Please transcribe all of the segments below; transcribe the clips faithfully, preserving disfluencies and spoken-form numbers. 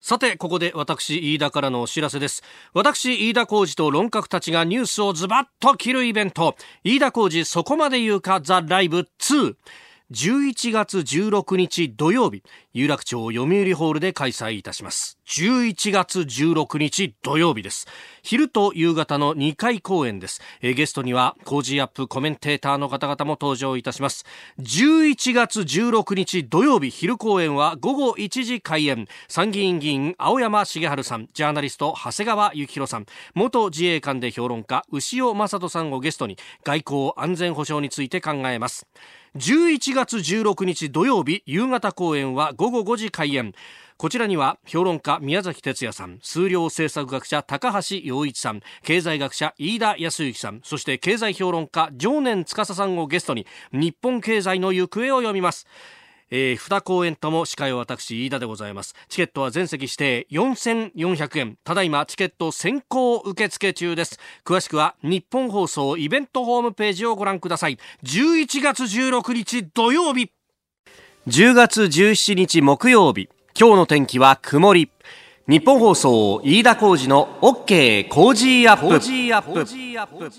さてここで私飯田からのお知らせです。私飯田浩司と論客たちがニュースをズバッと切るイベント、飯田浩司そこまで言うかザ・ライブツー、じゅういちがつじゅうろくにち土曜日、有楽町読売ホールで開催いたします。じゅういちがつじゅうろくにち土曜日です。昼と夕方のにかい公演です。えゲストにはコージーアップコメンテーターの方々も登場いたします。じゅういちがつじゅうろくにち土曜日昼公演はごごいちじ開演。参議院議員青山茂春さん、ジャーナリスト長谷川幸宏さん、元自衛官で評論家牛尾正人さんをゲストに外交安全保障について考えます。じゅういちがつじゅうろくにち土曜日夕方公演はごごごじ開演。こちらには評論家宮崎哲也さん、数量政策学者高橋洋一さん、経済学者飯田康之さん、そして経済評論家常年司さんをゲストに日本経済の行方を読みます。えー、に公演とも司会は私飯田でございます。チケットは全席指定よんせんよんひゃくえん。ただいまチケット先行受付中です。詳しくは日本放送イベントホームページをご覧ください。じゅういちがつじゅうろくにち土曜日、じゅうがつじゅうしちにち木曜日、今日の天気は曇り。日本放送飯田浩司の OK コージーアップ。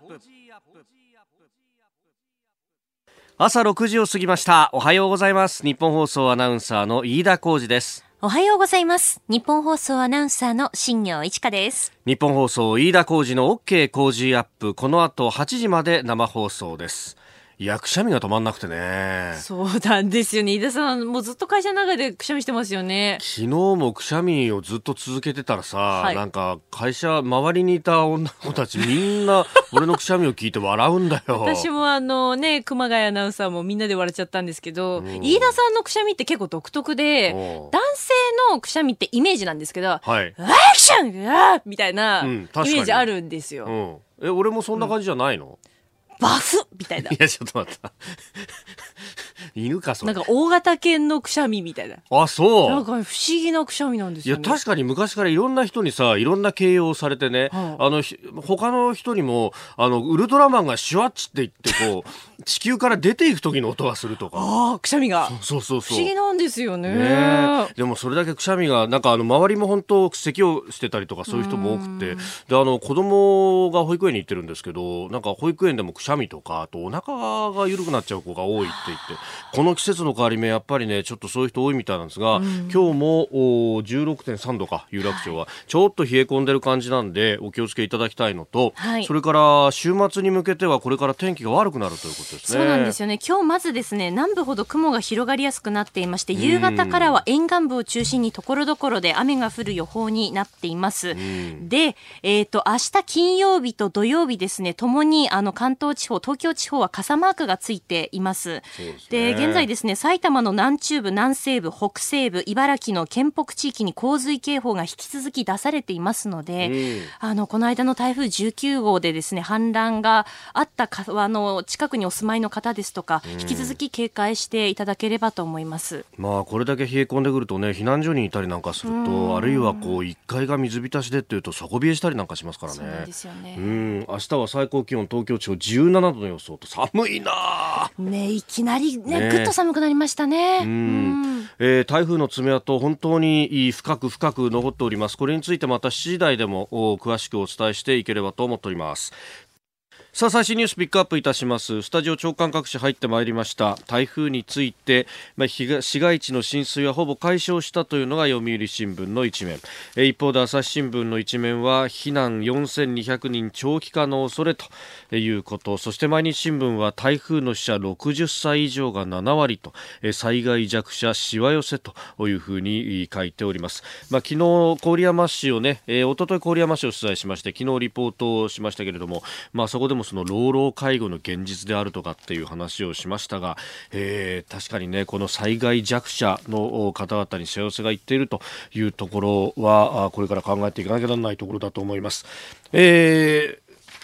朝ろくじを過ぎました。おはようございます。日本放送アナウンサーの飯田浩司です。 おはようございます。日本放送アナウンサーの新業一華です。 日本放送飯田浩司の OK コージーアップ、この後はちじまで生放送です。いや、くしゃみが止まんなくてね。 そうなんですよね。飯田さんもうずっと会社の中でくしゃみしてますよね。 昨日もくしゃみをずっと続けてたらさ、はい、なんか会社周りにいた女の子たちみんな俺のくしゃみを聞いて笑うんだよ。 私もあのね、熊谷アナウンサーもみんなで笑っちゃったんですけど、うん、飯田さんのくしゃみって結構独特で、男性のくしゃみってイメージなんですけど、はい、アクションあみたいなイメージあるんですよ。 うん、え、俺もそんな感じじゃないの？うん、 バフみたいな。 いや、ちょっと待った。犬かそれ。 なんか大型犬のくしゃみみたいな。 あ、そう。 なんか不思議なくしゃみなんですよね。 いや、確かに昔からいろんな人にさ、いろんな形容されてね、はあ、あの他の人にもあのウルトラマンがシュワッチって言ってこう地球から出ていく時の音がするとか。 ああ、くしゃみが。 そうそうそう。 不思議なんですよね。 ね、でもそれだけくしゃみがなんかあの周りも本当咳をしてたりとかそういう人も多くて、であの子供が保育園に行ってるんですけど、なんか保育園でもくしゃみとか、あとお腹が緩くなっちゃう子が多いって言って、この季節の変わり目やっぱりねちょっとそういう人多いみたいなんですが、今日も じゅうろくてんさんどか有楽町はちょっと冷え込んでる感じなんでお気をつけいただきたいのと、はい、それから週末に向けてはこれから天気が悪くなるということですね。 そうなんですよね。今日まずですね、南部ほど雲が広がりやすくなっていまして、夕方からは沿岸部を中心にところどころで雨が降る予報になっています。で、えーと、明日金曜日と土曜日ですね、ともにあの関東地方、東京地方は傘マークがついています。で、現在ですね、埼玉の南中部、南西部、北西部、茨城の県北地域に洪水警報が引き続き出されていますので、あのこの間の台風じゅうきゅうごうでですね、氾濫があった川の近くにお住まいの方ですとか、引き続き警戒していただければと思います。 まあこれだけ冷え込んでくるとね、避難所にいたりなんかすると、あるいはこういっかいが水浸しでっていうと底冷えしたりなんかしますからね。 そうなんですよね。 うん、明日は最高気温東京地方じゅうななどの予想と寒いなね、いきなりね、ぐっと寒くなりましたね。うん、 うんえー、台風の爪痕本当に深く深く残っております。これについてまたしちじ台でも詳しくお伝えしていければと思っております。さあ最新ニュースピックアップいたします。スタジオ長官各紙入ってまいりました。台風について、まあ、市街地の浸水はほぼ解消したというのが読売新聞の一面、え一方で朝日新聞の一面は避難よんせんにひゃくにん長期化の恐れということ、そして毎日新聞は台風の死者ろくじゅっさい以上がななわりと、災害弱者しわ寄せというふうに書いております。まあ、昨日郡山市をね、えー、おととい郡山市を取材しまして、昨日リポートをしましたけれども、まあ、そこでもその老老介護の現実であるとかっていう話をしましたが、えー、確かにねこの災害弱者の方々に幸せがいっているというところはこれから考えていかなきゃならないところだと思います。えー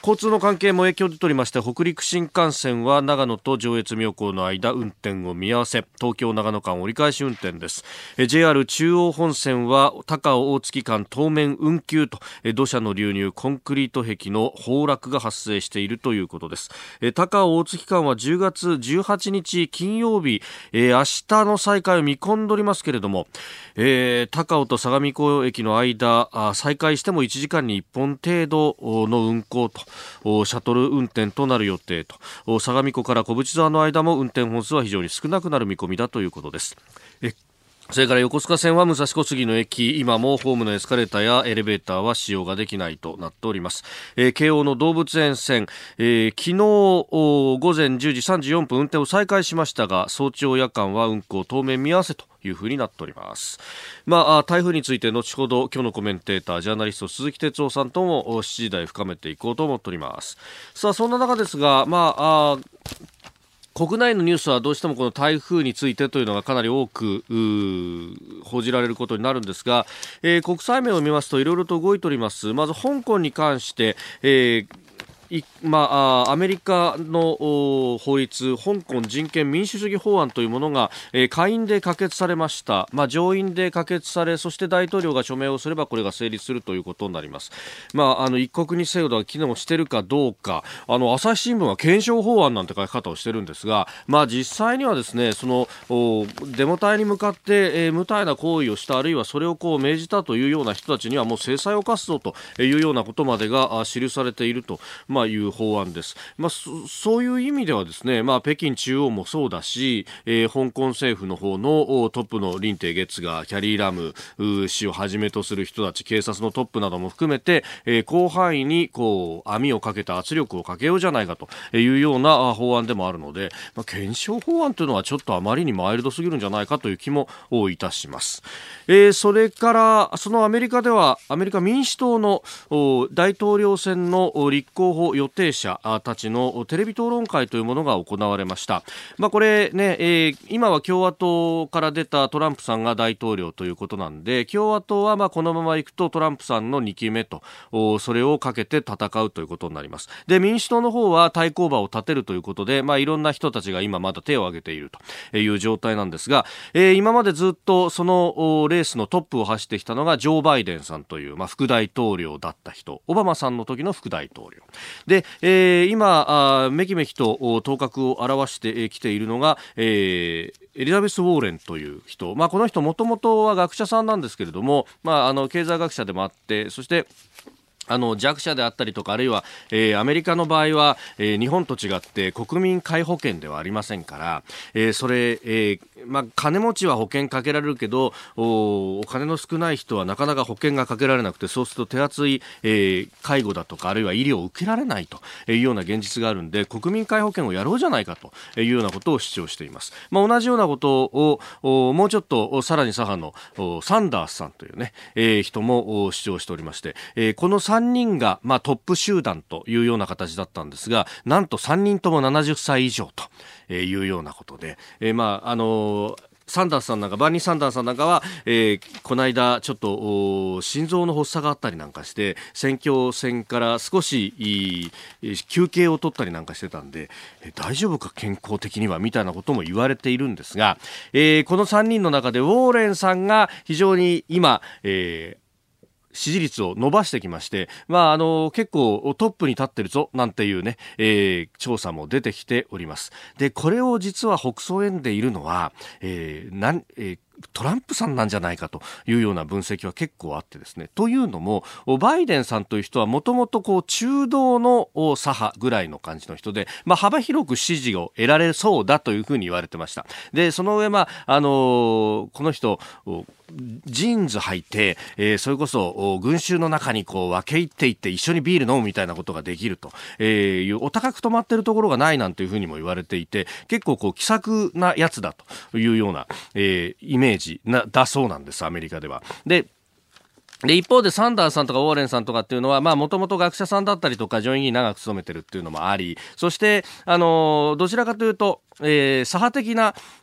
交通の関係も影響出ておりまして、北陸新幹線は長野と上越妙高の間運転を見合わせ、東京長野間折り返し運転です。 ジェイアール 中央本線は高尾大月間当面運休と、土砂の流入、コンクリート壁の崩落が発生しているということです。高尾大月間はじゅうがつじゅうはちにち金曜日、えー、明日の再開を見込んでおりますけれども、えー、高尾と相模湖駅の間、再開してもいちじかんにいっぽん程度の運行と、シャトル運転となる予定と、相模湖から小淵沢の間も運転本数は非常に少なくなる見込みだということです。えそれから横須賀線は武蔵小杉の駅、今もホームのエスカレーターやエレベーターは使用ができないとなっております。えー、京王の動物園線、えー、昨日午前じゅうじさんじゅうよんぷん運転を再開しましたが、早朝夜間は運行当面見合わせというふうになっております。まあ、台風について後ほど今日のコメンテータージャーナリスト鈴木哲夫さんともしちじ台深めていこうと思っております。さあ、そんな中ですが、まあ、あ国内のニュースはどうしてもこの台風についてというのがかなり多く報じられることになるんですが、えー、国際面を見ますといろいろと動いております。まず香港に関して、えーいまあ、アメリカの法律、香港人権民主主義法案というものが、えー、下院で可決されました。まあ、上院で可決され、そして大統領が署名をすればこれが成立するということになります。まあ、あの一国二制度が機能しているかどうか、あの朝日新聞は検証法案なんて書き方をしてるんですが、まあ、実際にはですね、そのデモ隊に向かって、えー、無体な行為をした、あるいはそれをこう命じたというような人たちにはもう制裁を科すぞというようなことまでが記されていると、まあ、いう法案です。まあ、そ, そういう意味ではですね、まあ、北京中央もそうだし、えー、香港政府の方のトップの林鄭月娥、キャリー・ラム氏をはじめとする人たち、警察のトップなども含めて、えー、広範囲にこう網をかけた圧力をかけようじゃないかというような法案でもあるので、まあ、検証法案というのはちょっとあまりにマイルドすぎるんじゃないかという気もいたします。えー、それからそのアメリカではアメリカ民主党の大統領選の立候補予定者たちのテレビ討論会というものが行われました。まあ、これね、えー、今は共和党から出たトランプさんが大統領ということなんで、共和党はまあこのままいくとトランプさんのにきめと、それをかけて戦うということになります。で、民主党の方は対抗馬を立てるということで、まあ、いろんな人たちが今まだ手を挙げているという状態なんですが、えー、今までずっとそのレースのトップを走ってきたのがジョー・バイデンさんという、まあ、副大統領だった人、オバマさんの時の副大統領で、えー、今あめきめきと頭角を現してきているのが、えーエリザベス・ウォーレンという人、まあ、この人もともとは学者さんなんですけれども、まあ、あの経済学者でもあって、そしてあの弱者であったりとか、あるいは、えー、アメリカの場合は、えー、日本と違って国民皆保険ではありませんから、えー、それ、えーまあ、金持ちは保険かけられるけど お, お金の少ない人はなかなか保険がかけられなくて、そうすると手厚い、えー、介護だとかあるいは医療を受けられないというような現実があるんで、国民皆保険をやろうじゃないかというようなことを主張しています。まあ、同じようなことをおもうちょっとさらに左派のサンダースさんという、ねえー、人も主張しておりまして、えー、このさんにんが、まあ、トップ集団というような形だったんですが、なんとさんにんともななじゅっさい以上というようなことで、えー、まああのーサンダースさんなんか、バーニー・サンダースさんなんかは、えー、この間ちょっと心臓の発作があったりなんかして、選挙戦から少しいい休憩を取ったりなんかしてたんで、えー、大丈夫か健康的にはみたいなことも言われているんですが、えー、このさんにんの中でウォーレンさんが非常に今、えー支持率を伸ばしてきまして、まあ、あの結構トップに立ってるぞなんていうね、えー、調査も出てきております。で、これを実は北総園でいるのは、えーなんえートランプさんなんじゃないかというような分析は結構あってですね。というのも、バイデンさんという人はもともとこう中道の左派ぐらいの感じの人で、まあ、幅広く支持を得られそうだというふうに言われてました。で、その上、まああのー、この人ジーンズ履いて、えー、それこそ群衆の中にこう分け入っていって一緒にビール飲むみたいなことができるというお高く止まってるところがないなんていうふうにも言われていて、結構こう気さくなやつだというような、えー、イメージイメージなだそうなんです、アメリカでは。でで一方でサンダースさんとかウォーレンさんとかっていうのは、まあもともと学者さんだったりとか上院議員長く務めてるっていうのもあり、そしてあのどちらかというと、えー、左派的な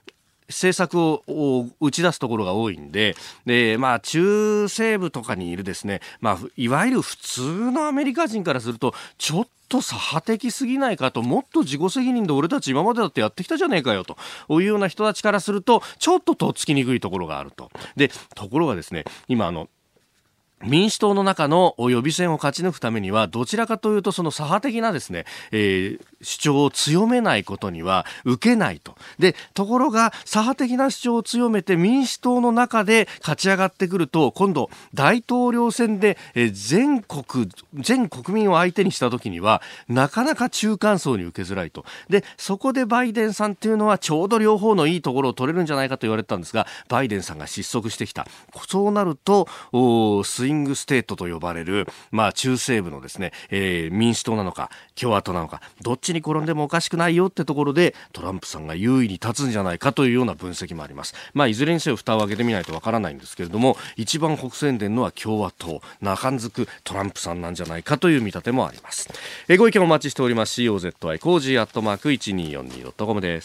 政策を打ち出すところが多いんで、で、まあ、中西部とかにいるですね、まあ、いわゆる普通のアメリカ人からするとちょっと左派的すぎないかと、もっと自己責任で俺たち今までだってやってきたじゃねえかよというような人たちからするとちょっととっつきにくいところがあると。で、ところがですね、今あの民主党の中の予備選を勝ち抜くためにはどちらかというとその左派的なですね、えー、主張を強めないことには受けないと。で、ところが左派的な主張を強めて民主党の中で勝ち上がってくると、今度大統領選で、えー、全国全国民を相手にした時にはなかなか中間層に受けづらいと。で、そこでバイデンさんっていうのはちょうど両方のいいところを取れるんじゃないかと言われてたんですが、バイデンさんが失速してきた。そうなるとスイングステートと呼ばれる、まあ、中西部のですね、えー、民主党なのか共和党なのかどっちに転んでもおかしくないよってところでトランプさんが優位に立つんじゃないかというような分析もあります。まあ、いずれにせよ蓋を開けてみないとわからないんですけれども、一番北戦でのは共和党、中んづくトランプさんなんじゃないかという見立てもあります。えー、ご意見お待ちしております。 シーオーゼットアイ コージーアットマーク いちにーよんにードットコム です。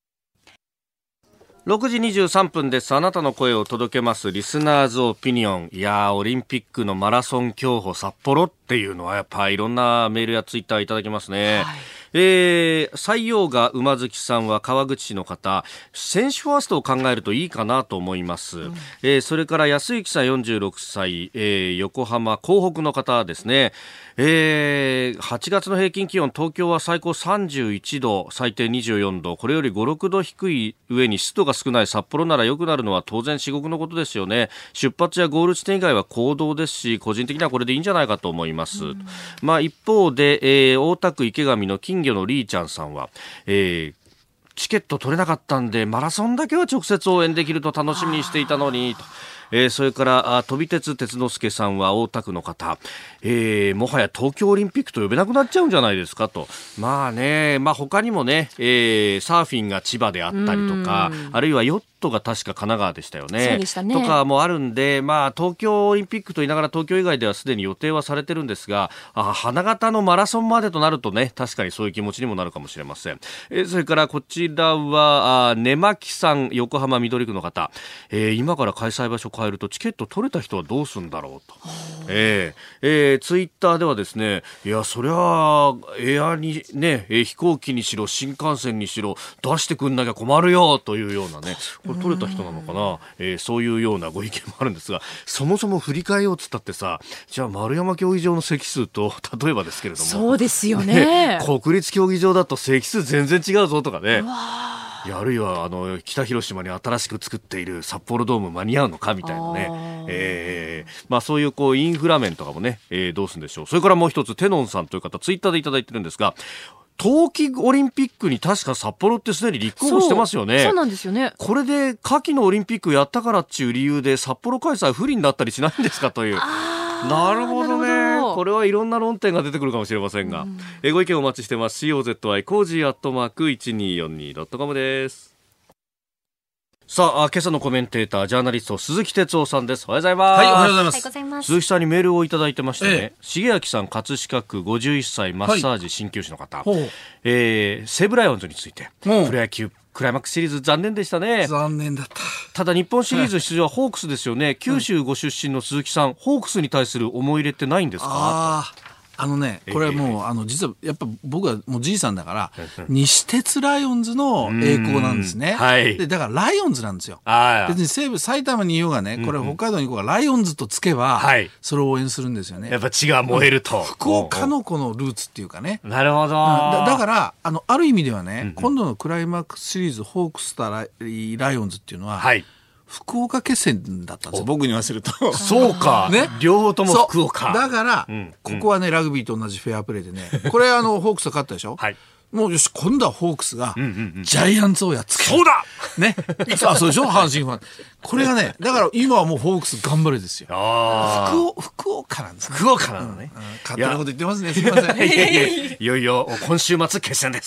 ろくじにじゅうさんぷんです。あなたの声を届けますリスナーズオピニオン。いやー、オリンピックのマラソン競歩札幌っていうのはやっぱいろんなメールやツイッターいただきますね。はい、えー、採用が馬月さんは川口市の方、選手ファーストを考えるといいかなと思います。うん、えー、それから安幸さんよんじゅうろくさい、えー、横浜港北の方ですね。えー、はちがつの平均気温、東京は最高さんじゅういちど、最低にじゅうよんど、これよりご、ろくど低い上に湿度が少ない札幌なら良くなるのは当然至極のことですよね。出発やゴール地点以外は公道ですし、個人的にはこれでいいんじゃないかと思います。うん、まあ、一方で、えー、大田区池上の金魚のリーちゃんさんは、えーチケット取れなかったんでマラソンだけは直接応援できると楽しみにしていたのにと。えー、それから飛び鉄鉄之助さんは大田区の方、えー、もはや東京オリンピックと呼べなくなっちゃうんじゃないですかと。まあね、まあ、他にもね、えー、サーフィンが千葉であったりとか、あるいはヨットが確か神奈川でしたよね。 そうでしたね。 とかもあるんで、まあ、東京オリンピックと言いながら東京以外ではすでに予定はされてるんですが、あ、花形のマラソンまでとなるとね、確かにそういう気持ちにもなるかもしれません。えー、それからこちらは根巻さん、横浜緑区の方、えー、今から開催場所変えるとチケット取れた人はどうするんだろうと。えーえー、ツイッターではですね、いやそりゃエアにね、飛行機にしろ新幹線にしろ出してくんなきゃ困るよというようなね、これ取れた人なのかな、えー、そういうようなご意見もあるんですが、そもそも振り替えようっつったってさ、じゃあ丸山競技場の席数と例えばですけれども、 そうですよね、 国立競技場だと席数全然違うぞとかね、いやあるいはあの北広島に新しく作っている札幌ドーム間に合うのかみたいなね、えーまあ、そういうこうインフラ面とかもね、えー、どうするんでしょう。それからもう一つ、テノンさんという方ツイッターでいただいてるんですが、冬季オリンピックに確か札幌ってすでに立候補してますよね。 そう、そうなんですよね。 これで夏季のオリンピックやったからっていう理由で札幌開催不利になったりしないんですかという。なるほどね。これはいろんな論点が出てくるかもしれませんが、うん、えご意見お待ちしてます。 シーオーゼットアイ コージーアットマーク いちにーよんにードットコム です。さあ、今朝のコメンテータージャーナリスト鈴木哲夫さんです。おはようございます。 はい、おはようございます。 ございます。 鈴木さんにメールをいただいてましてね、 ええ、 重明さん葛飾区ごじゅういっさいマッサージ鍼灸師の方、 はい、 えー、西武ライオンズについて、プロ野球クライマックスシリーズ残念でしたね。 残念だった。 ただ日本シリーズ出場はホークスですよね、はい、九州ご出身の鈴木さん、ホークスに対する思い入れってないんですか？ ああのね、これはもう、えー、あの実はやっぱ僕はもうじいさんだから西鉄ライオンズの栄光なんですね。はい、でだからライオンズなんですよ。別に西武埼玉にいようがね、これ北海道に行こうがライオンズとつけば、はい、それを応援するんですよね。 やっぱ血が燃えると。 福岡のこのルーツっていうかね。 なるほど。 だ, だからあのある意味ではね、うんうん、今度のクライマックスシリーズホークスとラ イ, ライオンズっていうのは、はい、福岡決戦だったんですよ、僕に言わせると。 そうか、ね、両方とも福岡だから、うんうん、ここはねラグビーと同じフェアプレーでね、これあのホークスが勝ったでしょ、はい、もうよし今度はホークスがジャイアンツをやっつける、 そうだね、あそうでしょ阪神ファン、これがねだから今はもうホークス頑張れですよ。あ 福, 福岡なんです、ね、 福岡なのね、 うんうん、勝手なこと言ってますね、すみません。いやいやいよいよ今週末決戦です。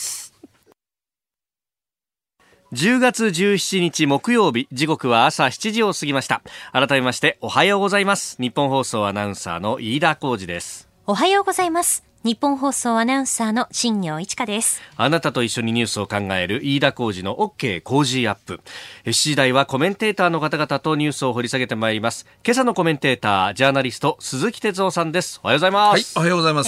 じゅうがつじゅうしちにち木曜日、時刻は朝しちじを過ぎました。改めましておはようございます。日本放送アナウンサーの飯田浩司です。 おはようございます。 日本放送アナウンサーの新業一華です。 あなたと一緒にニュースを考える飯田浩司の OK 工事アップ。しちじ台はコメンテーターの方々とニュースを掘り下げてまいります。今朝のコメンテーター、ジャーナリスト鈴木哲夫さんです。おはようございます。 はい、おはようございます。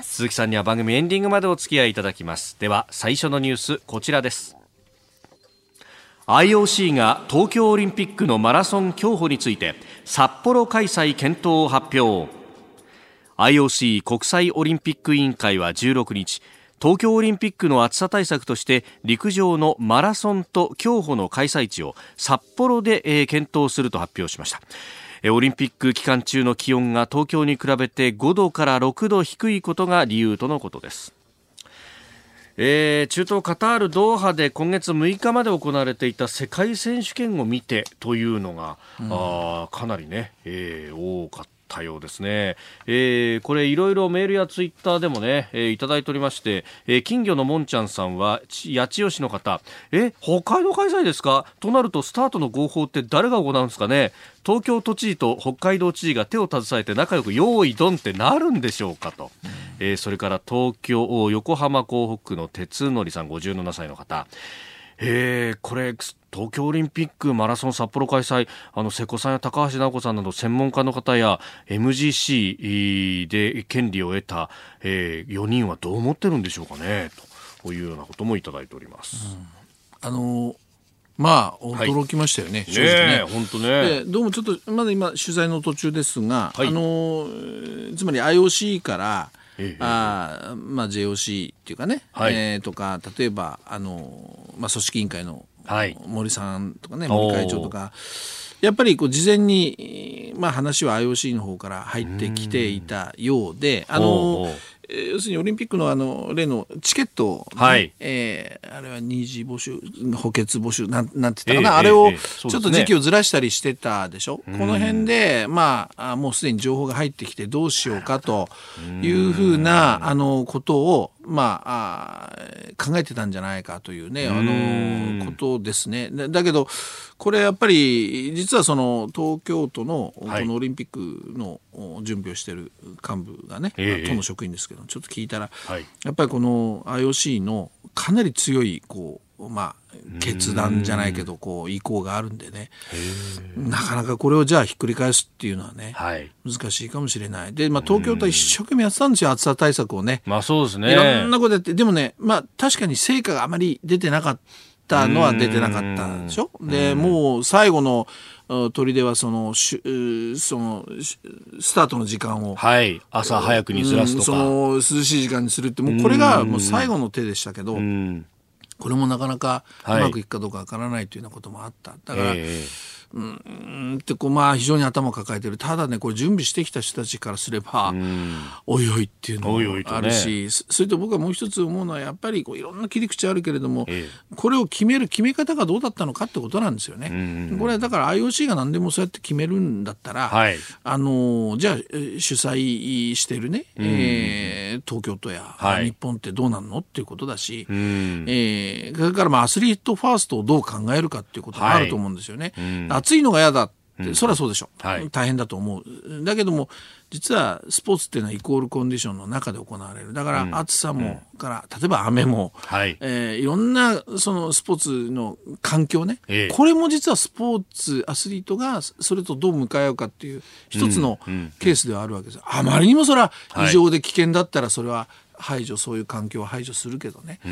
鈴木さんには番組エンディングまでお付き合いいただきます。では最初のニュース、こちらです。アイオーシー が東京オリンピックのマラソン競歩について札幌開催検討を発表。アイオーシー 国際オリンピック委員会はじゅうろくにち、東京オリンピックの暑さ対策として陸上のマラソンと競歩の開催地を札幌で検討すると発表しました。オリンピック期間中の気温が東京に比べてごどからろくど低いことが理由とのことです。えー、中東カタールドーハで今月むいかまで行われていた世界選手権を見てというのが、うん、あかなりね、えー、多かった多様ですね。えー、これいろいろメールやツイッターでもね、えー、いただいておりまして、えー、金魚のもんちゃんさんは八千代市の方、え北海道開催ですかとなるとスタートの合法って誰が行うんですかね。東京都知事と北海道知事が手を携えて仲良く用意ドンってなるんでしょうかと、うんえー、それから東京横浜港北区の鉄則さんごじゅうななさいの方、えー、これ東京オリンピックマラソン札幌開催、あの瀬古さんや高橋尚子さんなど専門家の方や エムジーシー で権利を得た、えー、よにんはどう思ってるんでしょうかねというようなこともいただいております。 うん、あのーまあ驚きましたよね、はい、正直ね。本当ね。でどうもちょっとまだ今取材の途中ですが、はい、あのー、つまり アイオーシー からええあまあ、ジェイオーシー っていうかね、はいえー、とか例えばあの、まあ、組織委員会の森さんとかね、はい、森会長とかやっぱりこう事前に、まあ、話は アイオーシー の方から入ってきていたようで、あの要するにオリンピックのあの例のチケット、ねはいえー、あれは二次募集補欠募集なんなんて言ったかな、えー、あれをちょっと時期をずらしたりしてたでしょ、えー、この辺で、まあ、もうすでに情報が入ってきてどうしようかというふうなあのことを、まあ、あ考えてたんじゃないかというねあのことですね。だけどこれやっぱり実はその東京都のこのオリンピックの準備をしている幹部がね、はい、都の職員ですけどちょっと聞いたら、はい、やっぱりこの アイオーシー のかなり強いこう、まあ、決断じゃないけどこう意向があるんでねなかなかこれをじゃあひっくり返すっていうのはね、はい、難しいかもしれない。で、まあ、東京都は一生懸命やってたんですよ暑さ対策をね、 まあそうですね、 いろんなことやってでもね、まあ、確かに成果があまり出てなかったのは出てなかったでしょ。でもう最後の砦はそのそのスタートの時間を、 はい、朝早くにずらすとか、 その涼しい時間にするってもうこれがもう最後の手でしたけどこれもなかなかうまくいくかどうかわからないというようなこともあった。だから、えーうんってこうまあ非常に頭を抱えている。ただねこれ準備してきた人たちからすればおいおいっていうのもあるし、おいおいとね、それと僕はもう一つ思うのはやっぱりこういろんな切り口あるけれども、ええ、これを決める決め方がどうだったのかってことなんですよね。これはだから アイオーシー が何でもそうやって決めるんだったら、はい、あのじゃあ主催しているね、えー、東京都や、はい、日本ってどうなんのっていうことだし、えー、それからまあアスリートファーストをどう考えるかっていうことがあると思うんですよね。はい、暑いのが嫌だって、うん、そりゃそうでしょ、はい、大変だと思う。だけども実はスポーツっていうのはイコールコンディションの中で行われる。だから暑さも、うん、から例えば雨も、はいえー、いろんなそのスポーツの環境ね、えー、これも実はスポーツアスリートがそれとどう向かい合うかっていう一つのケースではあるわけです。うんうん、あまりにもそれは異常で危険だったらそれは排除そういう環境を排除するけどね、うん、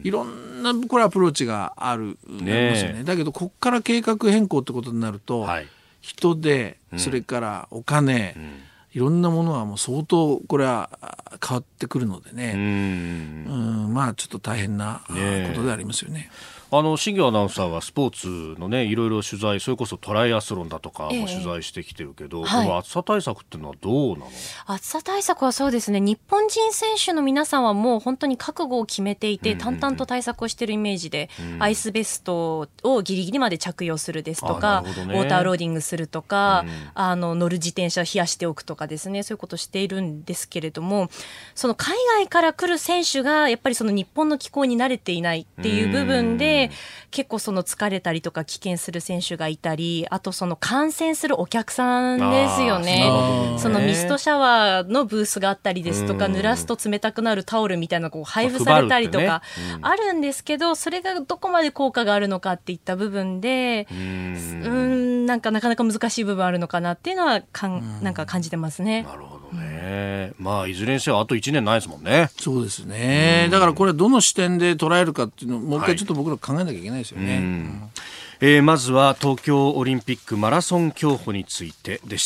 いろんなこれアプローチがあるねますよね。だけどここから計画変更ってことになると、はい、人手それからお金、うん、いろんなものはもう相当これは変わってくるのでね、うん、うんまあちょっと大変なことでありますよね。 あの新業アナウンサーはスポーツのねいろいろ取材それこそトライアスロンだとかも取材してきてるけど、えー、この暑さ対策っていうのはどうなの？ 暑さ対策はそうですね日本人選手の皆さんはもう本当に覚悟を決めていて、うんうんうん、淡々と対策をしているイメージで、うん、アイスベストをギリギリまで着用するですとか、ね、ウォーターローディングするとか、うん、あの乗る自転車を冷やしておくとかですねそういうことをしているんですけれどもその海外から来る選手がやっぱりその日本の気候に慣れていないっていう部分で、 で、結構その疲れたりとか棄権する選手がいたり、あとその観戦するお客さんですよね。そのミストシャワーのブースがあったりですとか、濡らすと冷たくなるタオルみたいなのがこう配布されたりとかあるんですけど、それがどこまで効果があるのかっていった部分で、うーん、なんかなかなか難しい部分あるのかなっていうのはかんなんか感じてますね。 なるほどね。まあいずれにせよあといちねんないですもんね。 そうですね。だからこれどの視点で捉えるかっていうのをもう一回ちょっと僕ら考えなきゃいけないですよね。はい、うんえー、まずは東京オリンピックマラソン競歩についてでした。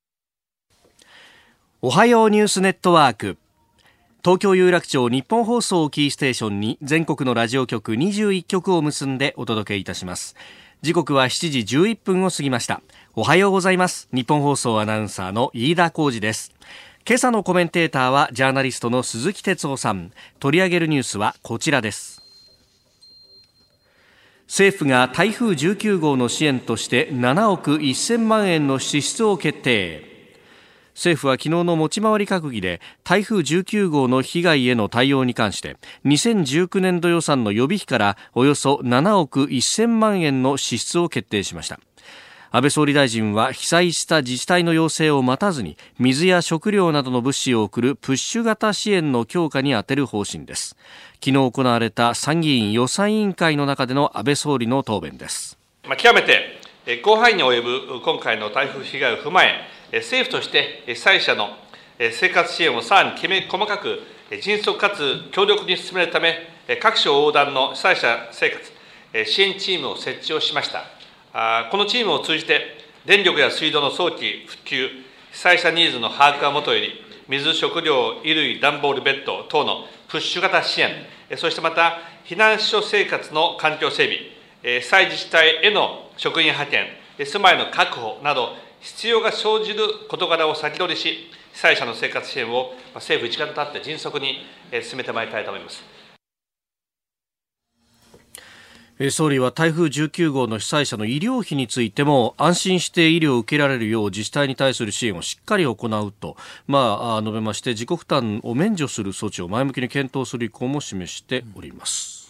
おはようニュースネットワーク、東京有楽町日本放送をキーステーションに全国のラジオ局にじゅういっきょくを結んでお届けいたします。時刻はしちじじゅういっぷんを過ぎました。おはようございます。日本放送アナウンサーの飯田浩司です。今朝のコメンテーターはジャーナリストの鈴木哲夫さん。取り上げるニュースはこちらです。政府が台風じゅうきゅうごうの支援としてななおくせんまんえんの支出を決定。政府は昨日の持ち回り閣議で台風じゅうきゅうごうの被害への対応に関してにせんじゅうきゅうねんど予算の予備費からおよそななおくせんまんえんの支出を決定しました。安倍総理大臣は被災した自治体の要請を待たずに水や食料などの物資を送るプッシュ型支援の強化に充てる方針です。昨日行われた参議院予算委員会の中での安倍総理の答弁です。 まあ、極めて広範囲に及ぶ今回の台風被害を踏まえ、政府として被災者の生活支援をさらにきめ細かく迅速かつ強力に進めるため、各省横断の被災者生活支援チームを設置をしました。このチームを通じて電力や水道の早期復旧、被災者ニーズの把握がもとより水、食料、衣類、段ボールベッド等のプッシュ型支援、そしてまた避難所生活の環境整備、被災自治体への職員派遣、住まいの確保など必要が生じる事柄を先取りし、被災者の生活支援を政府一丸となって迅速に進めてまいりたいと思います。 総理は台風じゅうきゅうごうの被災者の医療費についても安心して医療を受けられるよう自治体に対する支援をしっかり行うと、まあ、述べまして、自己負担を免除する措置を前向きに検討する意向も示しております。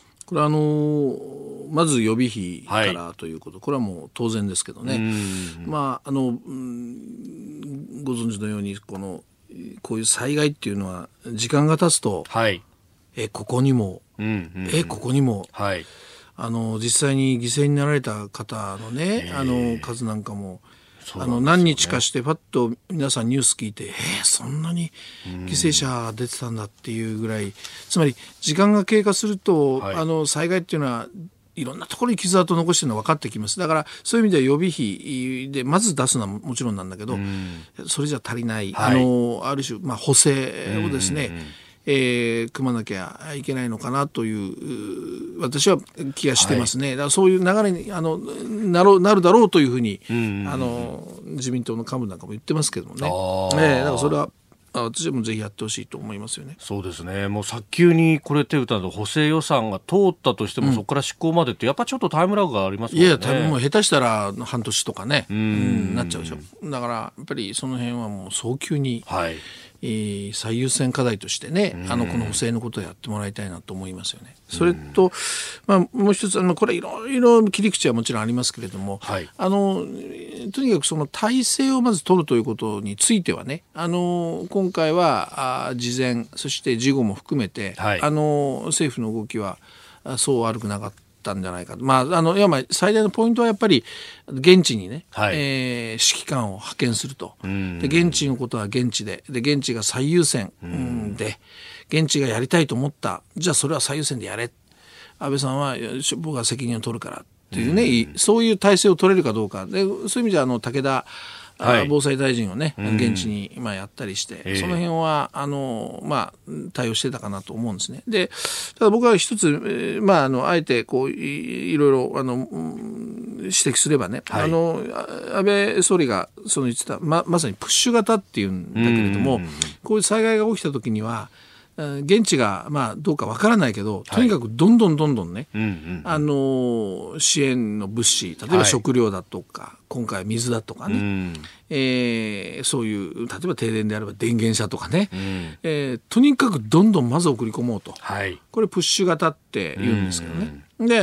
これはあのまず予備費からということ、はい、これはもう当然ですけどね、まあ、あのご存知のようにこのこういう災害っていうのは時間が経つと、はい、えここにも、うんうんうん、えここにも、はい、あの実際に犠牲になられた方のね、あの数なんかもあの何日かしてパッと皆さんニュース聞いて、えー、そんなに犠牲者出てたんだっていうぐらい、つまり時間が経過すると、はい、あの災害っていうのはいろんなところに傷跡を残しているのが分かってきます。だからそういう意味では予備費でまず出すのはもちろんなんだけど、それじゃ足りない、はい、あのある種、まあ、補正をですね、えー、組まなきゃいけないのかなという私は気がしてますね、はい、だからそういう流れにあの な, ろなるだろうというふうに、うんうんうん、あの自民党の幹部なんかも言ってますけどもね、えー、だからそれは私もぜひやってほしいと思いますよね。 そうですね。もう早急にこれ手打たないと補正予算が通ったとしても、うん、そこから執行までってやっぱちょっとタイムラグがありますもんね。 いや多分もう下手したら半年とかね、うん、うん、なっちゃうでしょ。だからやっぱりその辺はもう早急に、はい、えー、最優先課題としてね、あのこの補正のことをやってもらいたいなと思いますよね。それと、まあ、もう一つあのこれいろいろ切り口はもちろんありますけれども、はい、あのとにかくその体制をまず取るということについてはね、あの今回はあ事前そして事後も含めて、はい、あの政府の動きはそう悪くなかったんじゃないかと。まあ、あのいやまあ最大のポイントはやっぱり現地にね、はい、えー、指揮官を派遣すると。で現地のことは現地で、で現地が最優先で、現地がやりたいと思った、じゃあそれは最優先でやれ、安倍さんは僕が責任を取るからっていうね、うん、そういう体制を取れるかどうかで、そういう意味ではあの武田はい、防災大臣をね現地に今やったりして、うん、その辺はあの、まあ、対応してたかなと思うんですね。でただ僕は一つ、えーまあ、あのあえてこう い, いろいろあの指摘すればね、はい、あの安倍総理がその言ってた ま, まさにプッシュ型っていうんだけれども、うん、こういう災害が起きた時には現地がまあどうかわからないけど、とにかくどんどんどんどんね、はい、あの支援の物資、例えば食料だとか、はい、今回水だとかね、うん、えー、そういう例えば停電であれば電源車とかね、うん、えー、とにかくどんどんまず送り込もうと、はい、これプッシュ型って言うんですけどね、うん、で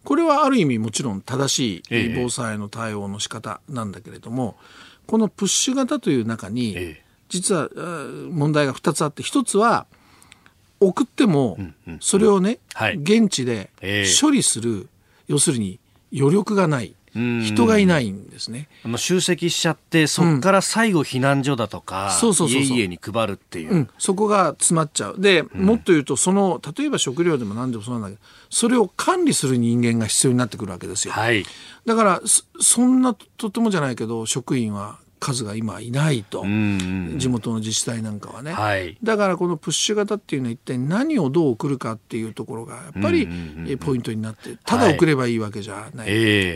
これはある意味もちろん正しい防災の対応の仕方なんだけれども、ええ、このプッシュ型という中に、ええ、実は問題がふたつあって、ひとつは送ってもそれをね、うんうん、現地で処理する、ええ、要するに余力がない、人がいないんですね。 あの集積しちゃって、そこから最後避難所だとか、うん、家々に配るっていう、 うん、そこが詰まっちゃう。で、うん、もっと言うと、その例えば食料でも何でもそうなんだけど、それを管理する人間が必要になってくるわけですよ、はい、だからそんなとてもじゃないけど職員は数が今いないと、地元の自治体なんかはね、はい、だからこのプッシュ型っていうのは一体何をどう送るかっていうところがやっぱりポイントになって、ただ送ればいいわけじゃない、はい、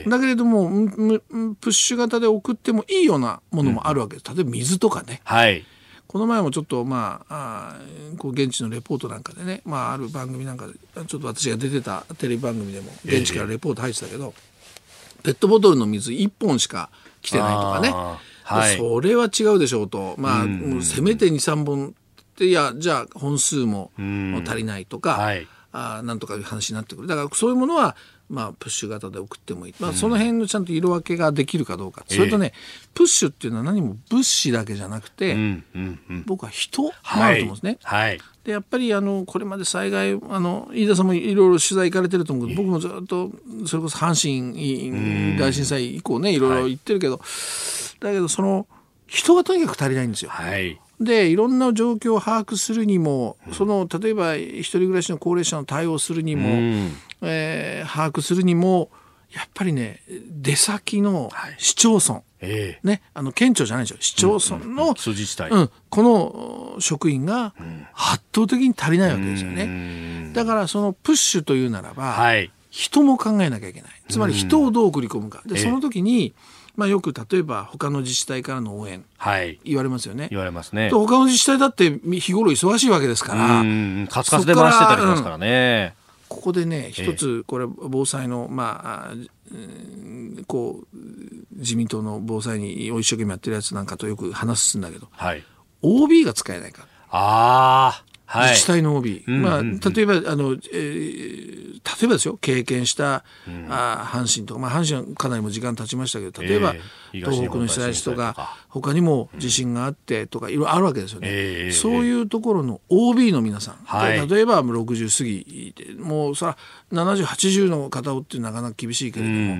だけれどもプッシュ型で送ってもいいようなものもあるわけです。例えば水とかね、はい、この前もちょっとまあ、あこう現地のレポートなんかでね、まあ、ある番組なんかでちょっと私が出てたテレビ番組でも現地からレポート入ってたけど、ペットボトルの水いっぽんしか来てないとかね、はい、それは違うでしょうと、まあ、もうせめて にさんぼんっていやじゃあ本数も足りないとか、はい、あなんとかいう話になってくる。だからそういうものは、まあ、プッシュ型で送ってもいい、まあ、その辺のちゃんと色分けができるかどうか、それとね、えー、プッシュっていうのは何も物資だけじゃなくて、うんうんうん、僕は人もあると思うんですね、はいはい、でやっぱりあのこれまで災害あの飯田さんもいろいろ取材行かれてると思うけど、僕もずっとそれこそ阪神大震災以降ねいろいろ行ってるけど、はい、だけどその人がとにかく足りないんですよ、はい、でいろんな状況を把握するにも、その例えば一人暮らしの高齢者の対応するにも、うんえー、把握するにもやっぱりね出先の市町村、はいえーね、あの県庁じゃないでしょ、市町村の、うんうん自治体うん、この職員が圧倒的に足りないわけですよね、うん、だからそのプッシュというならば、はい、人も考えなきゃいけない。つまり人をどう送り込むかで、その時に、まあ、よく例えば他の自治体からの応援、はい、言われますよね。 言われますね。 他の自治体だって日頃忙しいわけですから、 うんカツカツで回してたりしますからね。 ここでね一つこれ防災のまあこう自民党の防災に一生懸命やってるやつなんかとよく話すんだけど、はい、オービー が使えないか。ああはい、自治体の オービー、うんうんうんまあ、例えばあの、えー、例えばですよ経験した、うん、あ阪神とか、まあ、阪神はかなりも時間経ちましたけど、例えば、えー、東北の被災地とか他にも地震があってとかいろいろあるわけですよね、えー、そういうところの オービー の皆さん、はい、例えばろくじゅう過ぎでもうさななじゅう、はちじゅうの方をってなかなか厳しいけれども、うんうんうん、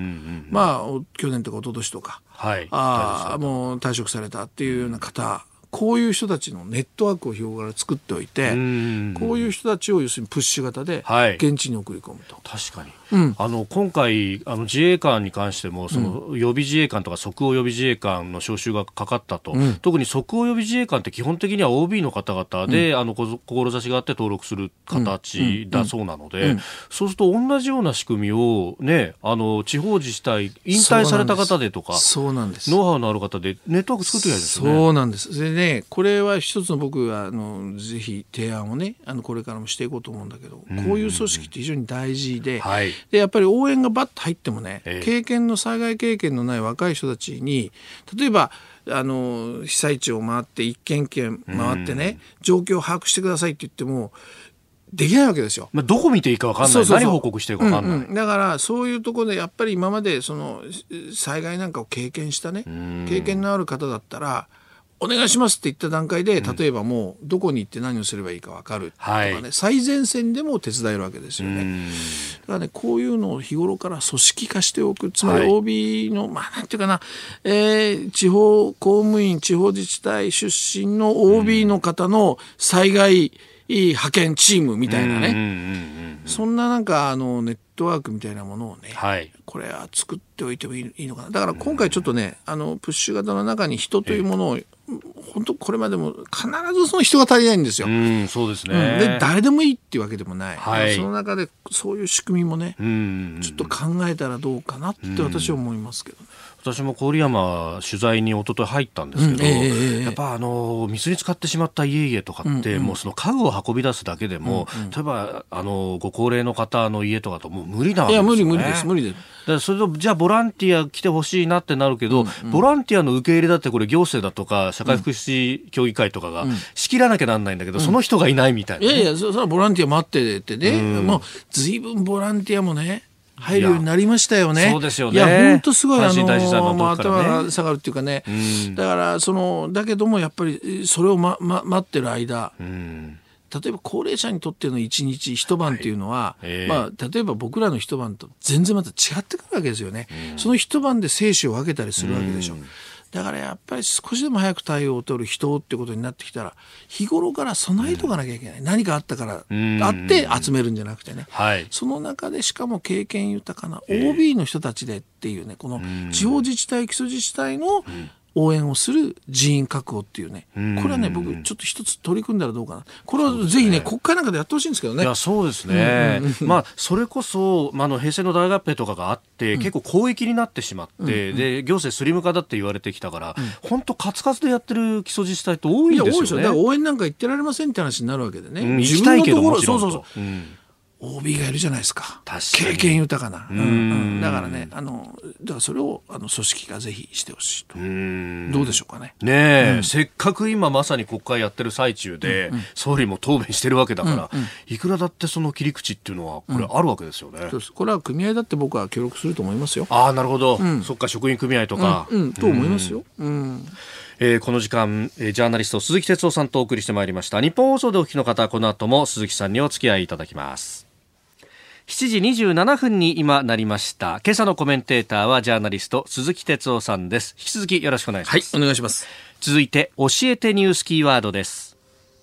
まあ去年とか一昨年とか、はい、あもう退職されたっていうような方、こういう人たちのネットワークを日頃から作っておいて、こういう人たちを要するにプッシュ型で現地に送り込むと、 はい、確かに、うん、あの今回あの自衛官に関してもその予備自衛官とか即応予備自衛官の招集がかかったと、うん、特に即応予備自衛官って基本的には オービー の方々で、うん、あの志があって登録する形だそうなので、うんうんうん、そうすると同じような仕組みを、ね、あの地方自治体引退された方でとかそうなんですノウハウのある方でネットワーク作ってやるんですよね。 そうなんです。でねこれは一つの僕はあのぜひ提案をねあのこれからもしていこうと思うんだけど、こういう組織って非常に大事 で,、はい、でやっぱり応援がバッと入ってもね、えー、経験の災害経験のない若い人たちに例えばあの被災地を回って一軒一軒回ってね、状況を把握してくださいって言ってもできないわけですよ、 まあ、どこ見ていいか分かんない。そうそうそう何報告してるか分かんない、 うんうん、だからそういうところでやっぱり今までその災害なんかを経験したね経験のある方だったらお願いしますって言った段階で、例えばもうどこに行って何をすればいいか分かるとかね、はい、最前線でも手伝えるわけですよね。だからねこういうのを日頃から組織化しておく、つまり オービー の、はい、まあなんていうかな、えー、地方公務員地方自治体出身の オービー の方の災害派遣チームみたいなね、そんななんかあのネットワークみたいなものをね、はい、これは作っておいてもいいのかな。だから今回ちょっとねあのプッシュ型の中に人というものを、えー本当これまでも必ずその人が足りないんですよ。 うんそうですね、 うん、で誰でもいいっていうわけでもない、はい、その中でそういう仕組みもねうんちょっと考えたらどうかなって私は思いますけどね。 私も郡山取材に一昨日入ったんですけど、うんえー、やっぱあの水に浸かってしまった家々とかって、うんうん、もうその家具を運び出すだけでも、うんうん、例えばあのご高齢の方の家とかともう無理なわけですよね。 いや無理無理です無理です。だからそれとじゃあボランティア来てほしいなってなるけど、うんうん、ボランティアの受け入れだってこれ行政だとか社会福祉協議会とかが仕切らなきゃなんないんだけど、うん、その人がいないみたいな、ね、 いやいやそれはボランティア待っててね、うん、もう随分ボランティアもね入るようになりましたよね。 そうですよね。 いや本当すごい、あのーまあ、頭が下がるっていうかね、うん、だからそのだけどもやっぱりそれを、まま、待ってる間、うん、例えば高齢者にとっての一日一晩っていうのは、はいえーまあ、例えば僕らの一晩と全然また違ってくるわけですよね、うん、その一晩で生死を分けたりするわけでしょ、うんだからやっぱり少しでも早く対応を取る人ってことになってきたら日頃から備えとかなきゃいけない、うん、何かあったからあって集めるんじゃなくてね、はい、その中でしかも経験豊かな オービー の人たちでっていうねこの地方自治体基礎自治体の応援をする人員確保っていうね、これはね僕ちょっと一つ取り組んだらどうかな、これはぜひね国会なんかでやってほしいんですけどね。 いやそうですね、うんうんうん、まあそれこそ、まあ、の平成の大合併とかがあって、うん、結構広域になってしまって、うんうん、で行政スリム化だって言われてきたから、うん、本当カツカツでやってる基礎自治体って多いんですよね。いや多いですよ。 だから応援なんか行ってられませんって話になるわけでね、 うん、行きたいけどもちろんと、 そうそうそう、うんオービー がいるじゃないですか。 確かに経験豊かな、うんうん、だからねあのだからそれをあの組織がぜひしてほしいと。うんどうでしょうかね。 ねえ、うん、せっかく今まさに国会やってる最中で、うんうん、総理も答弁してるわけだから、うんうん、いくらだってその切り口っていうのはこれあるわけですよね、うん、 そうです。これは組合だって僕は協力すると思いますよ。 ああなるほど、うん、そっか職員組合とか、 うんうん、と思いますよ、うんうんえー、この時間、えー、ジャーナリスト鈴木哲夫さんとお送りしてまいりました。日本放送でお聞きの方この後も鈴木さんにお付き合いいただきます。しちじにじゅうななふんに今なりました。今朝のコメンテーターはジャーナリスト鈴木哲夫さんです。引き続きよろしくお願いします。 はい、お願いします。 続いて教えてニュースキーワードです。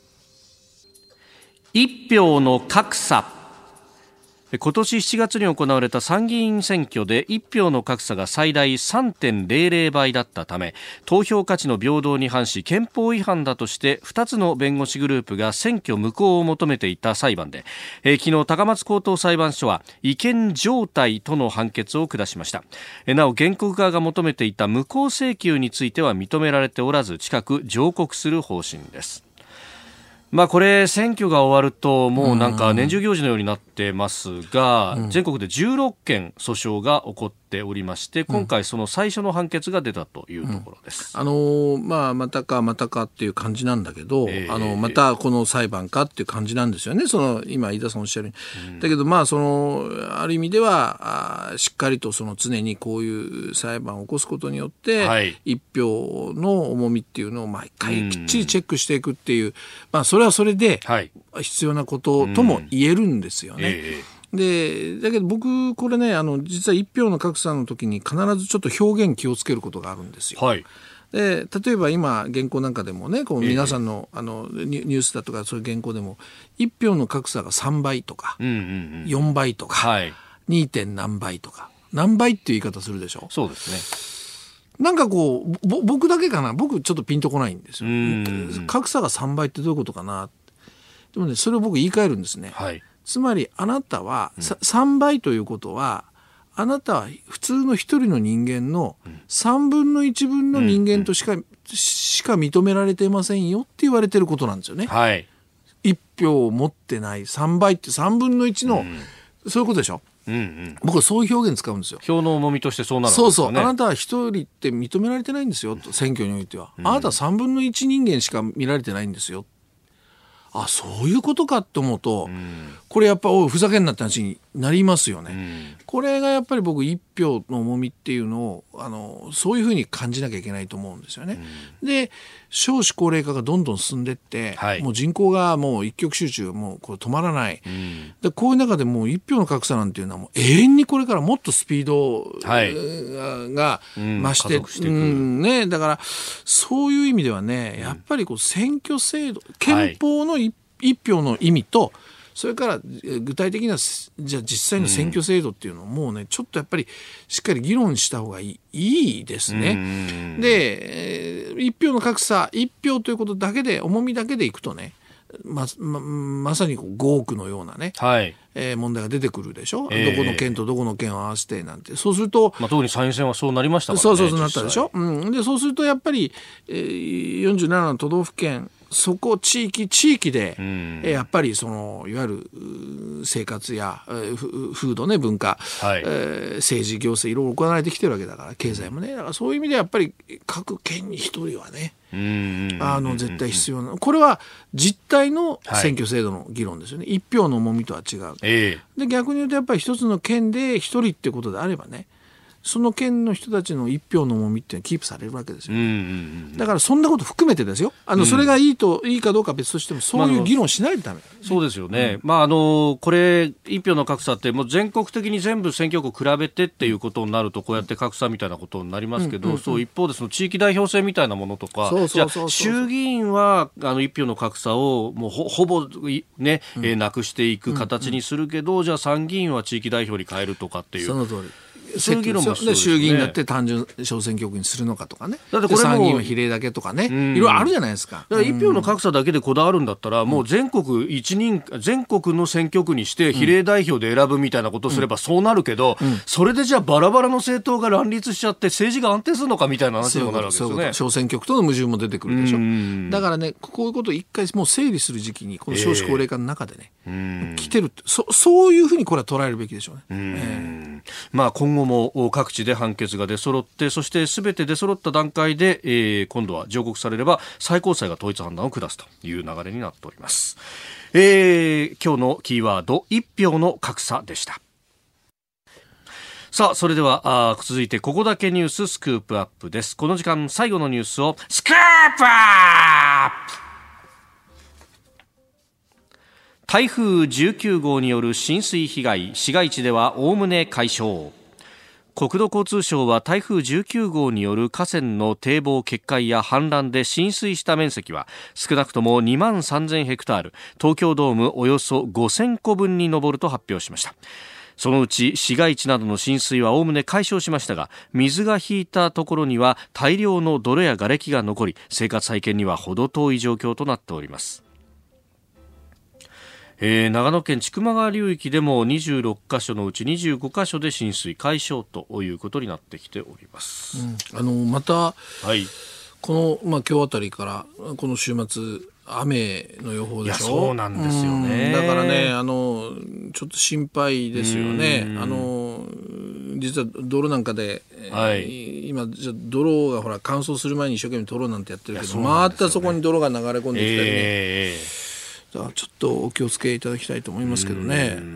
一票の格差。今年しちがつに行われた参議院選挙で一票の格差が最大 さんてんゼロゼロ 倍だったため投票価値の平等に反し憲法違反だとしてふたつの弁護士グループが選挙無効を求めていた裁判で、えー、昨日高松高等裁判所は違憲状態との判決を下しました。えー、なお原告側が求めていた無効請求については認められておらず近く上告する方針です。まあ、これ選挙が終わるともうなんか年中行事のようになってますが、うん、全国でじゅうろっけん訴訟が起こっておりまして今回その最初の判決が出たというところです。 うん、あのー、まあまたかまたかっていう感じなんだけど、えー、あのまたこの裁判かっていう感じなんですよね。その今飯田さんおっしゃるように、うん、だけどまあそのある意味ではあしっかりとその常にこういう裁判を起こすことによって、はい、一票の重みっていうのを毎回きっちりチェックしていくっていう、うん、まあそれそれはそれで必要なこととも言えるんですよね。うんええ、でだけど僕これねあの実は一票の格差の時に必ずちょっと表現気をつけることがあるんですよ。はい、で例えば今原稿なんかでもねこう皆さんの、ええ、あのニュースだとかそういう原稿でも一票の格差がさんばいとか、うんうんうん、よんばいとか、はい、に. 点何倍とか何倍っていう言い方するでしょ。 そうですね。 なんかこうぼ僕だけかな僕ちょっとピンとこないんですよ。格差がさんばいってどういうことかな。でもねそれを僕言い換えるんですね。はい、つまりあなたは、うん、さんばいということはあなたは普通の一人の人間のさんぶんのいちぶんの人間としか、うんうん、しか認められていませんよって言われてることなんですよね。はい、いち票を持ってないさんばいってさんぶんのいちの、うん、そういうことでしょ。うんうん、僕はそういう表現使うんですよ。 票の重みとしてそうなるんですよね。 そうそうあなたは一人って認められてないんですよと選挙においては、うん、あなたはさんぶんのいち人間しか見られてないんですよ。あそういうことかって思うと、うん、これやっぱおいふざけんなって話になりますよね。うん、これがやっぱり僕一票の重みっていうのをあのそういうふうに感じなきゃいけないと思うんですよね。うん、で少子高齢化がどんどん進んでって、はい、もう人口がもう一極集中もうこれ止まらない、うん、でこういう中でもう一票の格差なんていうのはもう永遠にこれからもっとスピード、はい、が増して、うんしてうんね、だからそういう意味ではねやっぱりこう選挙制度憲法の一票の意味とそれから具体的なじゃあ実際の選挙制度っていうのをもうねちょっとやっぱりしっかり議論した方がいい、いいですね。で一票の格差一票ということだけで重みだけでいくとね ま, ま, まさにごおくのようなね、はいえー、問題が出てくるでしょ、えー、どこの県とどこの県を合わせてなんてそうすると、 まあ、特に参院選はそうなりましたからね。 そうそうそうなったでしょ、うん、でそうするとやっぱり、えー、よんじゅうななの都道府県そこ地域地域で、うん、やっぱりそのいわゆる生活や風土ね文化、はい、えー、政治行政いろいろ行われてきてるわけだから経済もね、だからそういう意味でやっぱり各県に一人はね、あの絶対必要な、これは実態の選挙制度の議論ですよね、はい、一票の重みとは違う、えー、で逆に言うとやっぱり一つの県で一人ってことであればね、その県の人たちの一票の重みっていうのはキープされるわけですよ、うんうんうん、だからそんなこと含めてですよ、あの、うん、それがいいといいかどうかは別としてもそういう議論しないとダメ、ね、 そうですよね、うん、まああのこれ一票の格差ってもう全国的に全部選挙区比べてっていうことになるとこうやって格差みたいなことになりますけど、うんうんうん、そう一方でその地域代表制みたいなものとか、そうそうそうそう、じゃあ衆議院はあの一票の格差をもう ほ, ほぼね、うん、えー、なくしていく形にするけど、うんうん、じゃあ参議院は地域代表に変えるとかっていう、 その通り、そういう議論も必要ですね。衆議院だって単純小選挙区にするのかとかね。だってこれも参議院は比例だけとかね、いろいろあるじゃないですか。 だから一票の格差だけでこだわるんだったら、うん、もう全国一人全国の選挙区にして比例代表で選ぶみたいなことをすればそうなるけど、うんうん、それでじゃあバラバラの政党が乱立しちゃって政治が安定するのかみたいな話にもなるわけですよね。 小選挙区との矛盾も出てくるでしょ。だからね、こういうことを一回もう整理する時期にこの少子高齢化の中でね、えー、来てるって、そそういうふうにこれは捉えるべきでしょうね。うん、 えー、まあ今後も各地で判決が出揃って、そしてすべて出揃った段階で、えー、今度は上告されれば最高裁が統一判断を下すという流れになっております。えー、今日のキーワード一票の格差でした。さあ、それではあ続いてここだけニューススクープアップです。この時間最後のニュースをスクープアップ。台風じゅうきゅう号による浸水被害、市街地ではおおむね解消。国土交通省は台風じゅうきゅう号による河川の堤防決壊や氾濫で浸水した面積は少なくともにまんさんぜんヘクタール、東京ドームおよそごせんこぶんに上ると発表しました。そのうち市街地などの浸水はおおむね解消しましたが、水が引いたところには大量の泥や瓦礫が残り、生活再建には程遠い状況となっております。えー、長野県千曲川流域でもにじゅうろっかしょのうちにじゅうごかしょで浸水解消ということになってきております、 うん、あのまた、はい、この、まあ、今日あたりからこの週末雨の予報でしょ。 いやそうなんですよね、 うん、だからね、あのちょっと心配ですよね。あの実は泥なんかで、はい、今じゃ泥がほら乾燥する前に一生懸命取ろうなんてやってるけど、ね、またそこに泥が流れ込んできたりね、えーちょっとお気をつけいただきたいと思いますけどね。うん、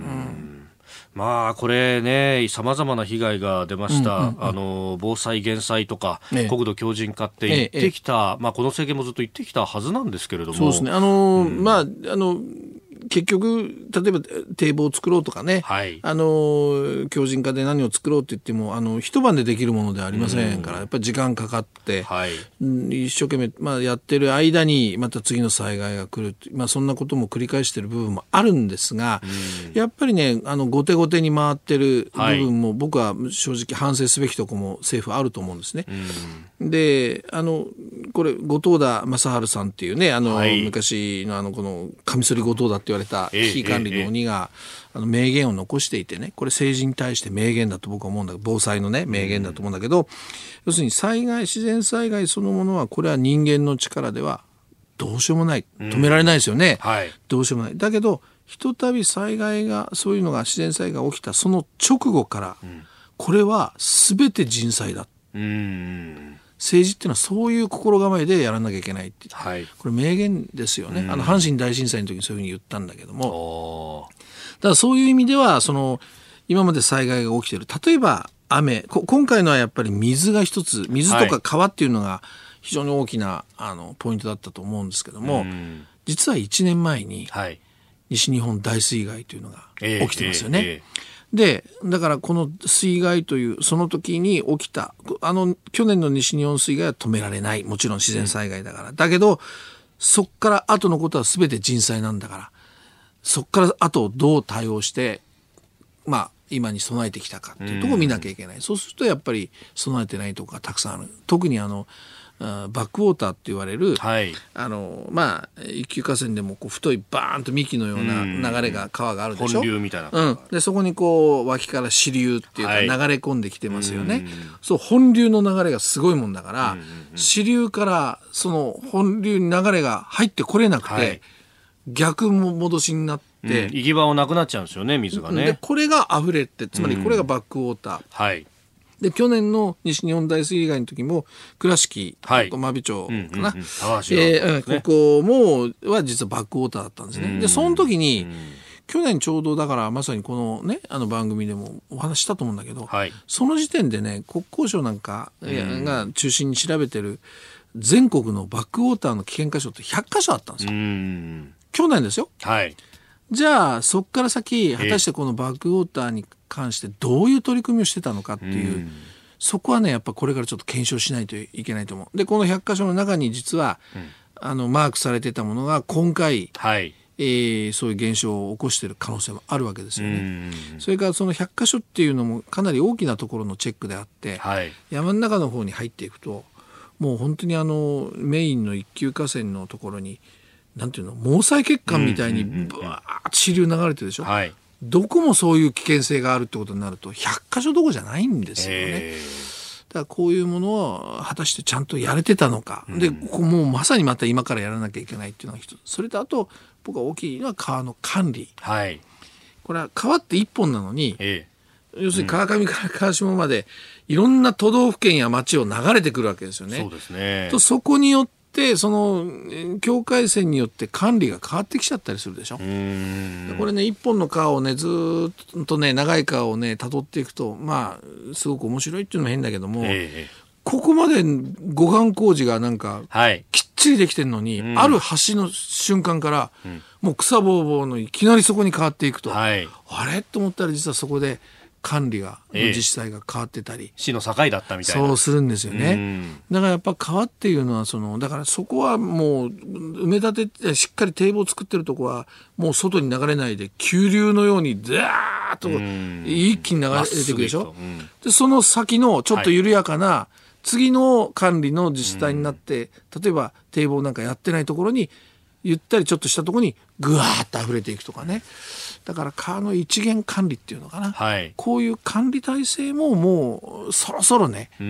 まあこれね、様々な被害が出ました、うんうんうん、あの防災減災とか、ええ、国土強靭化って言ってきた、ええまあ、この政権もずっと言ってきたはずなんですけれども、 そうですね、あの、うん、まああの結局例えば堤防を作ろうとかね、はい、あの強靭化で何を作ろうって言ってもあの一晩でできるものではありませんから、うん、やっぱり時間かかって、はい、一生懸命、まあ、やってる間にまた次の災害が来る、まあ、そんなことも繰り返している部分もあるんですが、うん、やっぱりねあの後手後手に回ってる部分も、はい、僕は正直反省すべきところも政府あると思うんですね。うん、であのこれ後藤田正治さんっていうねあの、はい、昔のあのこのカミソリ後藤田って言われた危機管理の鬼が、えええ、あの名言を残していてね、これ政治に対して名言だと僕は思うんだけど、防災のね名言だと思うんだけど、うん、要するに災害自然災害そのものはこれは人間の力ではどうしようもない、止められないですよね、うんはい、どうしようもない。だけどひとたび災害がそういうのが自然災害が起きたその直後から、うん、これは全て人災だ、うん政治っていうのはそういう心構えでやらなきゃいけないって、はい、これ名言ですよね、うん、あの阪神大震災の時にそういうふうに言ったんだけども、だからそういう意味ではその今まで災害が起きている、例えば雨、今回のはやっぱり水が一つ、水とか川っていうのが非常に大きなあのポイントだったと思うんですけども、うん、実はいちねんまえに西日本大水害というのが起きてますよね、えーえーえーでだからこの水害というその時に起きたあの去年の西日本水害は止められない、もちろん自然災害だから、うん、だけどそっから後のことは全て人災なんだから、そっから後をどう対応してまあ今に備えてきたかっていうところを見なきゃいけない、うん、そうするとやっぱり備えてないところがたくさんある。特にあのバックウォーターって言われる、 はい、 あのまあ、一級河川でもこう太いバーンと幹のような流れが川があるでしょ。 本流みたいな、 うん、でそこにこう脇から支流っていうか流れ込んできてますよね、はい、そう本流の流れがすごいもんだから、うんうんうん、支流からその本流に流れが入ってこれなくて、はい、逆も戻しになって、うん、 行き場をなくなっちゃうんですよね、水がね。 でこれが溢れて、つまりこれがバックウォーター、うん、 はいで去年の西日本大水害の時も倉敷と真備町かな、 うんうんうん、 えー、ここもは実はバックウォーターだったんですね、うん、でその時に、うん、去年ちょうどだからまさにこのねあの番組でもお話したと思うんだけど、はい、その時点でね国交省なんかが中心に調べてる全国のバックウォーターの危険箇所ってひゃっかしょあったんですよ、うん、去年ですよ、 はい、 じゃあそこから先果たしてこのバックウォーターに関してどういう取り組みをしてたのかっていう、うん、そこはねやっぱこれからちょっと検証しないといけないと思う。でこのひゃっかしょの中に実は、うん、あのマークされてたものが今回、はいえー、そういう現象を起こしている可能性もあるわけですよね、うん、それからそのひゃっかしょっていうのもかなり大きなところのチェックであって、はい、山の中の方に入っていくともう本当にあのメインの一級河川のところになんていうの毛細血管みたいにブワーッと支流流れてるでしょ、うんうんうんはい、どこもそういう危険性があるってことになるとひゃっかしょどころじゃないんですよね。だからこういうものを果たしてちゃんとやれてたのか、うん、でここもうまさにまた今からやらなきゃいけないっていうのが一つ。それとあと僕は大きいのは川の管理、はい、これは川って一本なのに、ええ、要するに川上から川下までいろんな都道府県や町を流れてくるわけですよね。そうですね。とそこによってでその境界線によって管理が変わってきちゃったりするでしょ。うーんこれね一本の川をねずっとね長い川をね辿っていくとまあすごく面白いっていうのも変だけども、えー、ここまで護岸工事がなんかきっちりできてるのに、はい、ある橋の瞬間から、うん、もう草ぼうぼうのいきなりそこに変わっていくと、はい、あれと思ったら実はそこで管理が、えー、自治体が変わってたり市の境だったみたいなそうするんですよね。だからやっぱ川っていうのはそのだからそこはもう埋め立てしっかり堤防を作ってるとこはもう外に流れないで急流のようにザーッと一気に流れていくでしょ、うん、でその先のちょっと緩やかな、はい、次の管理の自治体になって、うん、例えば堤防なんかやってないところにゆったりちょっとしたところにぐわーっと溢れていくとかね。だから川の一元管理っていうのかな、はい、こういう管理体制ももうそろそろね、うんうん、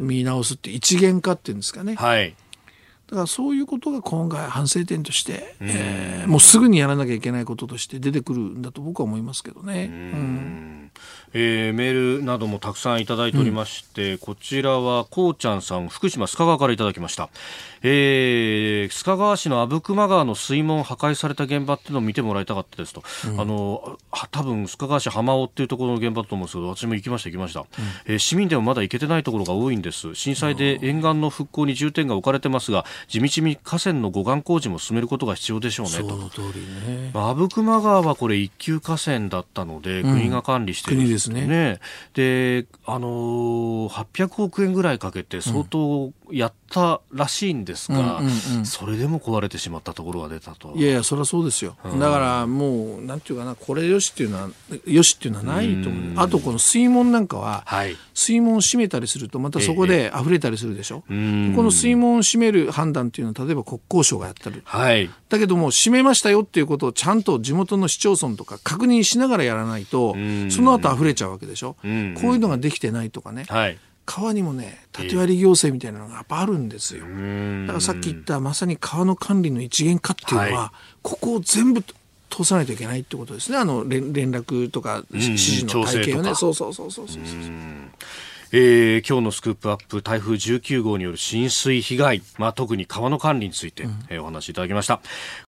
見直すって一元化っていうんですかね、はい、だからそういうことが今回反省点として、うんえー、もうすぐにやらなきゃいけないこととして出てくるんだと僕は思いますけどね。うんうんえー、メールなどもたくさんいただいておりまして、うん、こちらはこうちゃんさん福島須賀川からいただきました。えー、須賀川市の阿武隈川の水門破壊された現場っていうのを見てもらいたかったですと、うん、あの多分須賀川市浜尾っていうところの現場だと思うんですけど私も行きました行きました、うんえー、市民でもまだ行けてないところが多いんです。震災で沿岸の復興に重点が置かれてますが地道に河川の護岸工事も進めることが必要でしょうねと。 その通りね。 阿武隈川はこれ一級河川だったので、うん、国が管理してるんですね。ねであのー、はっぴゃくおくえんぐらいかけて相当やったらしいんですが、うんうんうんうん、それでも壊れてしまったところが出たと。 いやいやそりゃそうですよ、うん、だからもうなんていうかなこれよしっていうのはよしっていうのはないと思う。あとこの水門なんかは、はい、水門を閉めたりするとまたそこで溢れたりするでしょ、ええ、この水門を閉める判断っていうのは例えば国交省がやってる、はい、だけども閉めましたよっていうことをちゃんと地元の市町村とか確認しながらやらないとその後溢れちゃうわけでしょ。こういうのができてないとかね、はい、川にもね縦割り行政みたいなのがやっぱあるんですよ。だからさっき言ったまさに川の管理の一元化っていうのは、はい、ここを全部通さないといけないってことですね。あの 連, 連絡とか指示の体系をね。そうそうそうそうそうそう。 えー、今日のスクープアップ台風じゅうきゅうごうによる浸水被害、まあ、特に川の管理について、うんえー、お話しいただきました。